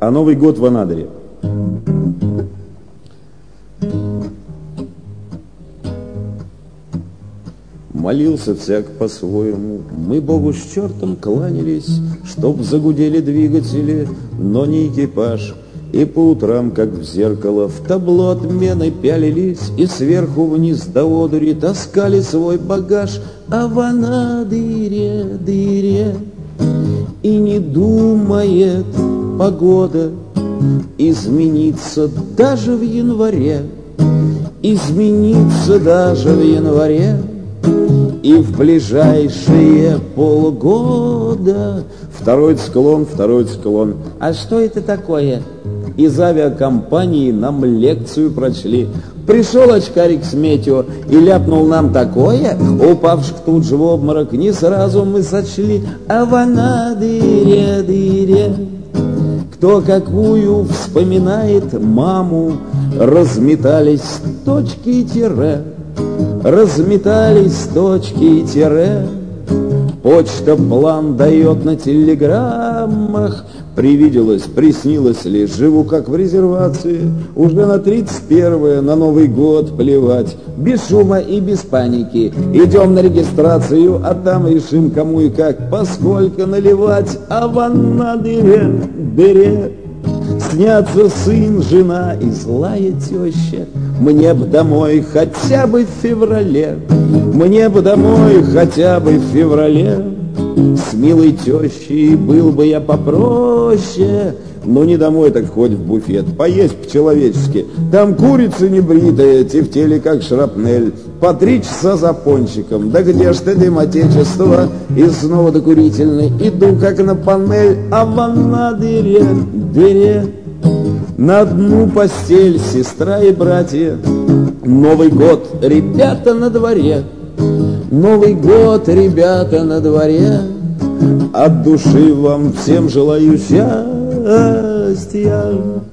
А Новый год в Анадыре. Молился всяк по-своему, мы Богу с чертом кланялись, чтоб загудели двигатели, но не экипаж. И по утрам, как в зеркало, в табло отмены пялились, и сверху вниз до одури таскали свой багаж. А в Анадыре дыре и не думает погода измениться даже в январе, измениться даже в январе. И в ближайшие полгода второй склон. А что это такое? Из авиакомпании нам лекцию прочли. Пришел очкарик с метео и ляпнул нам такое, упавших тут же в обморок не сразу мы сочли. А в Анадыре дыре кто какую вспоминает маму, разметались точки и тире. Разметались точки и тире. Почта план дает на телеграммах. Привиделось, приснилось ли, живу как в резервации. Уже на 31-е, на Новый год плевать. Без шума и без паники идем на регистрацию, а там решим, кому и как, поскольку наливать. А в Анадыре дыре снятся сын, жена и злая теща. Мне б домой хотя бы в феврале, мне б домой хотя бы в феврале. С милой тещей был бы я попроще, но не домой, так хоть в буфет, поесть по-человечески. Там курица небритая, тефтели как шрапнель, по 3 часа за пончиком. Да где ж ты, дым отечества? И снова докурительный, иду как на панель. А в Анадыре дыре на одну постель сестра и братья. Новый год, ребята, на дворе. Новый год, ребята, на дворе. От души вам всем желаю счастья.